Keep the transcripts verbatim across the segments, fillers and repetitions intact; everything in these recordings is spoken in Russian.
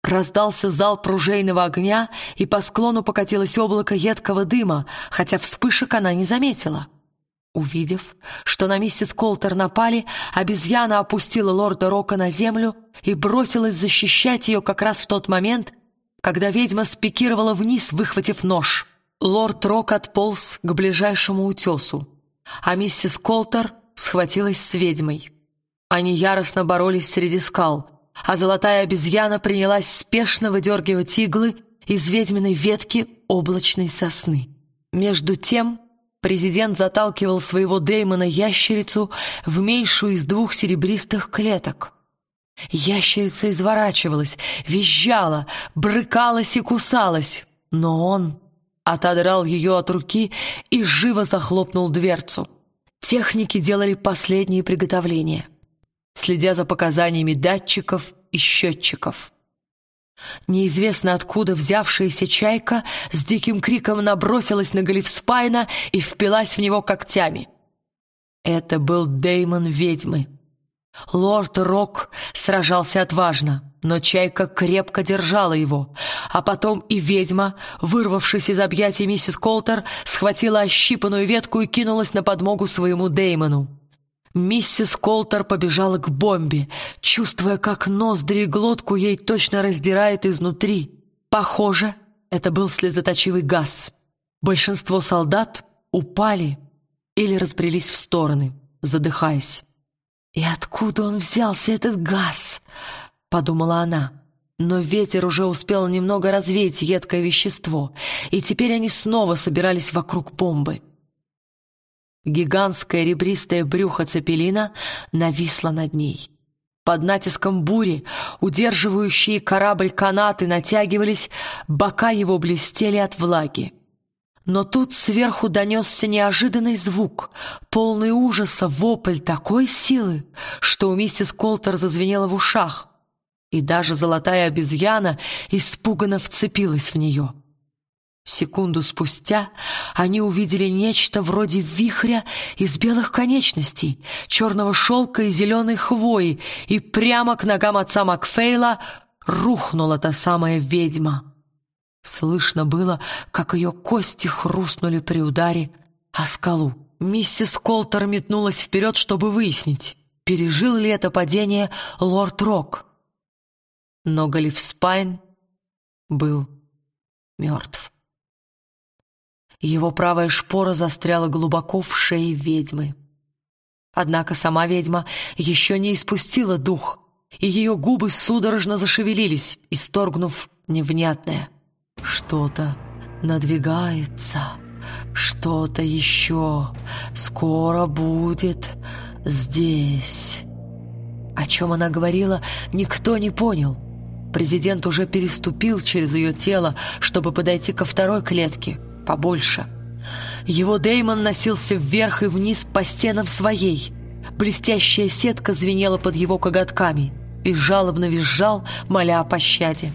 Раздался залп ружейного огня, и по склону покатилось облако едкого дыма, хотя вспышек она не заметила. Увидев, что на миссис Колтер напали, обезьяна опустила лорда Рока на землю и бросилась защищать ее как раз в тот момент, когда ведьма спикировала вниз, выхватив нож. Лорд Рок отполз к ближайшему утесу, а миссис Колтер схватилась с ведьмой. Они яростно боролись среди скал, а золотая обезьяна принялась спешно выдергивать иглы из ведьминой ветки облачной сосны. Между тем президент заталкивал своего Дэймона-ящерицу в меньшую из двух серебристых клеток. Ящерица изворачивалась, визжала, брыкалась и кусалась, но он отодрал ее от руки и живо захлопнул дверцу. Техники делали последние приготовления, следя за показаниями датчиков и счетчиков. Неизвестно откуда взявшаяся чайка с диким криком набросилась на Галифспайна и впилась в него когтями. Это был Дэймон ведьмы. Лорд Рок сражался отважно, но чайка крепко держала его, а потом и ведьма, вырвавшись из объятий миссис Колтер, схватила ощипанную ветку и кинулась на подмогу своему Дэймону. Миссис Колтер побежала к бомбе, чувствуя, как ноздри и глотку ей точно раздирает изнутри. Похоже, это был слезоточивый газ. Большинство солдат упали или разбрелись в стороны, задыхаясь. «И откуда он взялся, этот газ?» — подумала она. Но ветер уже успел немного развеять едкое вещество, и теперь они снова собирались вокруг бомбы. Гигантское ребристое брюхо цепелина нависло над ней. Под натиском бури удерживающие корабль канаты натягивались, бока его блестели от влаги. Но тут сверху донесся неожиданный звук, полный ужаса вопль такой силы, что у миссис Колтер зазвенело в ушах, и даже золотая обезьяна испуганно вцепилась в нее. Секунду спустя они увидели нечто вроде вихря из белых конечностей, черного шелка и зеленой хвои, и прямо к ногам отца Макфейла рухнула та самая ведьма. Слышно было, как ее кости хрустнули при ударе о скалу. Миссис Колтер метнулась вперед, чтобы выяснить, пережил ли это падение лорд Рок. Но Галифспайн был мертв. Его правая шпора застряла глубоко в шее ведьмы. Однако сама ведьма еще не испустила дух, и ее губы судорожно зашевелились, исторгнув невнятное: «Что-то надвигается, что-то еще скоро будет здесь». О чем она говорила, никто не понял. Президент уже переступил через ее тело, чтобы подойти ко второй клетке, побольше. Его Дэймон носился вверх и вниз по стенам своей. Блестящая сетка звенела под его коготками и жалобно визжал, моля о пощаде.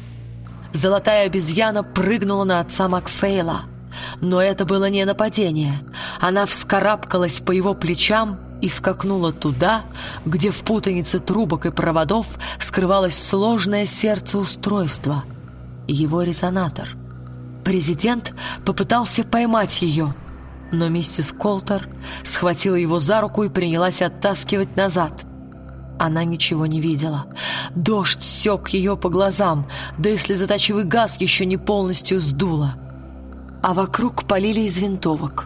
Золотая обезьяна прыгнула на отца Макфейла, но это было не нападение. Она вскарабкалась по его плечам и скакнула туда, где в путанице трубок и проводов скрывалось сложное сердцеустройство — его резонатор. Президент попытался поймать ее, но миссис Колтер схватила его за руку и принялась оттаскивать назад. Она ничего не видела. Дождь сёк ее по глазам, да и слезоточивый газ еще не полностью сдуло. А вокруг полили из винтовок.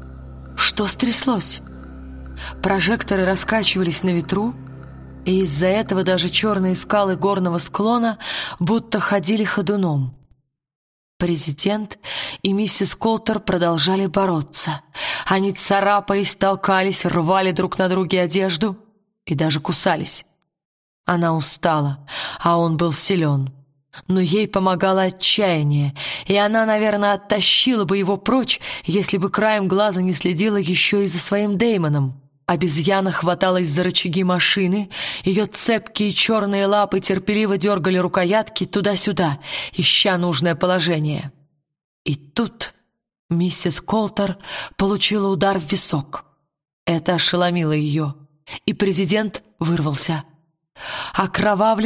Что стряслось? Прожекторы раскачивались на ветру, и из-за этого даже черные скалы горного склона будто ходили ходуном. Президент и миссис Колтер продолжали бороться. Они царапались, толкались, рвали друг на друге одежду и даже кусались. Она устала, а он был силен. Но ей помогало отчаяние, и она, наверное, оттащила бы его прочь, если бы краем глаза не следила еще и за своим Дэймоном. Обезьяна хваталась за рычаги машины, ее цепкие черные лапы терпеливо дергали рукоятки туда-сюда, ища нужное положение. И тут миссис Колтер получила удар в висок. Это ошеломило ее, и президент вырвался. Окровавленный,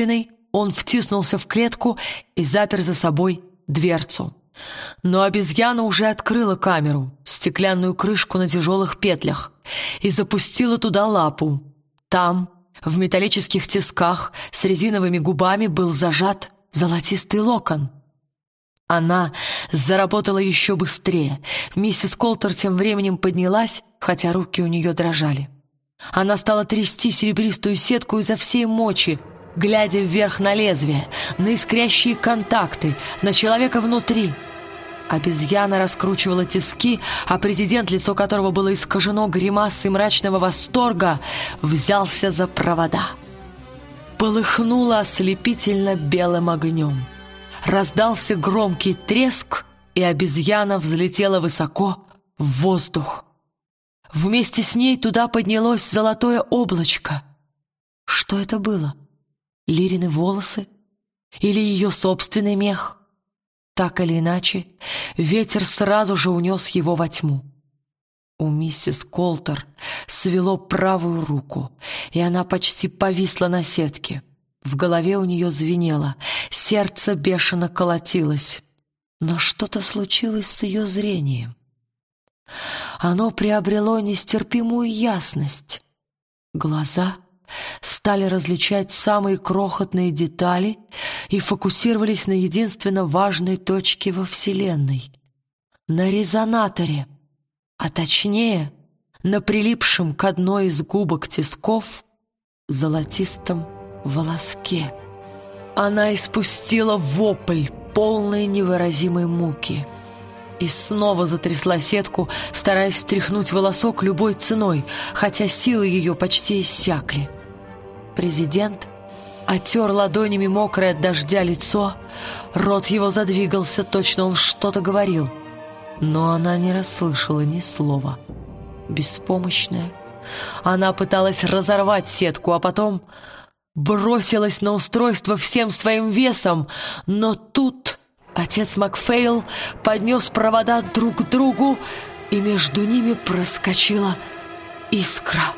он втиснулся в клетку и запер за собой дверцу. Но обезьяна уже открыла камеру, стеклянную крышку на тяжелых петлях, и запустила туда лапу. Там, в металлических тисках с резиновыми губами, был зажат золотистый локон. Она заработала еще быстрее. Миссис Колтер тем временем поднялась, хотя руки у нее дрожали. Она стала трясти серебристую сетку изо всей мочи, глядя вверх на лезвие, на искрящие контакты, на человека внутри. Обезьяна раскручивала тиски, а президент, лицо которого было искажено гримасой мрачного восторга, взялся за провода. Полыхнуло ослепительно белым огнем. Раздался громкий треск, и обезьяна взлетела высоко в воздух. Вместе с ней туда поднялось золотое облачко. Что это было? Лирины волосы? Или ее собственный мех? Так или иначе, ветер сразу же унес его во тьму. У миссис Колтер свело правую руку, и она почти повисла на сетке. В голове у нее звенело, сердце бешено колотилось. Но что-то случилось с ее зрением. Оно приобрело нестерпимую ясность. Глаза стали различать самые крохотные детали и фокусировались на единственно важной точке во Вселенной — на резонаторе, а точнее, на прилипшем к одной из губок тисков золотистом волоске. Она испустила вопль, полный невыразимой муки, и снова затрясла сетку, стараясь стряхнуть волосок любой ценой, хотя силы ее почти иссякли. Президент оттер ладонями мокрое от дождя лицо, рот его задвигался, точно он что-то говорил, но она не расслышала ни слова. Беспомощная, она пыталась разорвать сетку, а потом бросилась на устройство всем своим весом, но тут отец Макфейл поднес провода друг к другу, и между ними проскочила искра.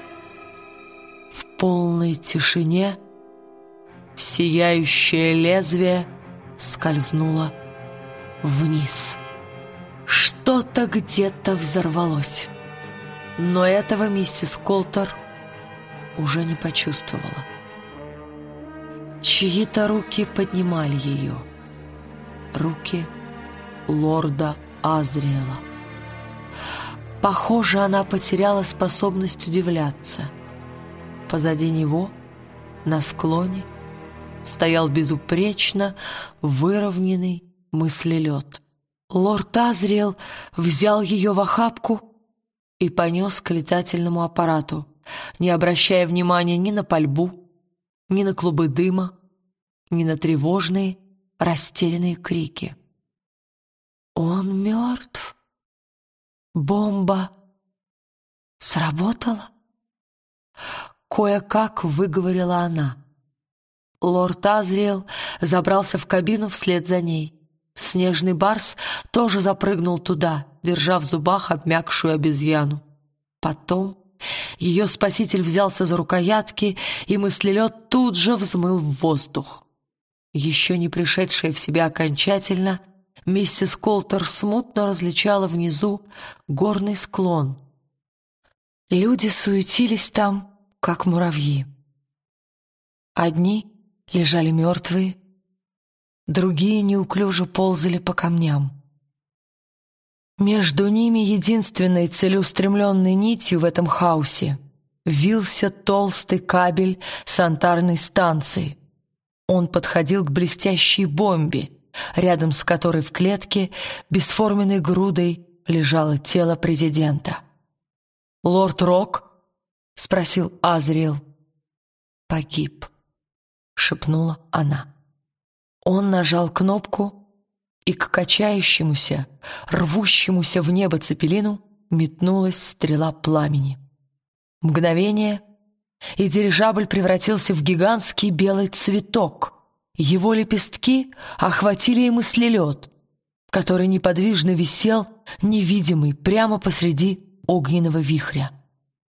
В полной тишине сияющее лезвие скользнуло вниз. Что-то где-то взорвалось, но этого миссис Колтер уже не почувствовала. Чьи-то руки поднимали ее. Руки лорда Азриэла. Похоже, она потеряла способность удивляться. Позади него, на склоне, стоял безупречно выровненный мыслелед. Лорд Азриэл взял ее в охапку и понес к летательному аппарату, не обращая внимания ни на пальбу, ни на клубы дыма, ни на тревожные, растерянные крики. «Он мертв? Бомба сработала?» Кое-как выговорила она. Лорд Азриэл забрался в кабину вслед за ней. Снежный барс тоже запрыгнул туда, держа в зубах обмякшую обезьяну. Потом ее спаситель взялся за рукоятки, и мыслелед тут же взмыл в воздух. Еще не пришедшая в себя окончательно, миссис Колтер смутно различала внизу горный склон. Люди суетились там, как муравьи. Одни лежали мертвые, другие неуклюже ползали по камням. Между ними единственной целеустремленной нитью в этом хаосе вился толстый кабель санитарной станции. Он подходил к блестящей бомбе, рядом с которой в клетке бесформенной грудой лежало тело президента. «Лорд Рок?» — спросил Азриэл. «Погиб», — шепнула она. Он нажал кнопку, и к качающемуся, рвущемуся в небо цепелину метнулась стрела пламени. Мгновение, и дирижабль превратился в гигантский белый цветок. Его лепестки охватили и мыслелед, который неподвижно висел, невидимый, прямо посреди огненного вихря.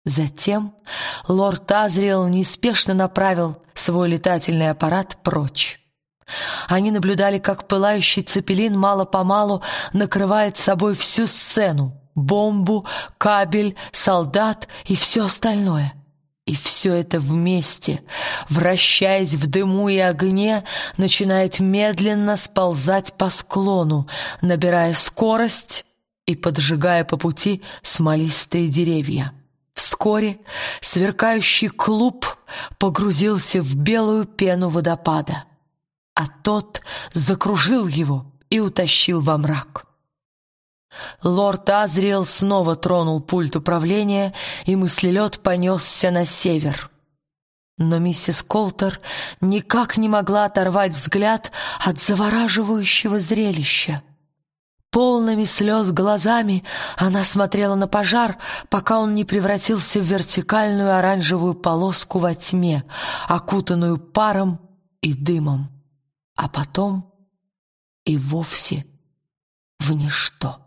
Затем лорд Азриэл неспешно направил свой летательный аппарат прочь. Они наблюдали, как пылающий цепелин мало-помалу накрывает собой всю сцену, бомбу, кабель, солдат и все остальное. И все это вместе, вращаясь в дыму и огне, начинает медленно сползать по склону, набирая скорость и поджигая по пути смолистые деревья. Вскоре сверкающий клуб погрузился в белую пену водопада, а тот закружил его и утащил во мрак. Лорд Азриэл снова тронул пульт управления, и мыслелед понесся на север. Но миссис Колтер никак не могла оторвать взгляд от завораживающего зрелища. Полными слез глазами она смотрела на пожар, пока он не превратился в вертикальную оранжевую полоску во тьме, окутанную паром и дымом, а потом и вовсе в ничто.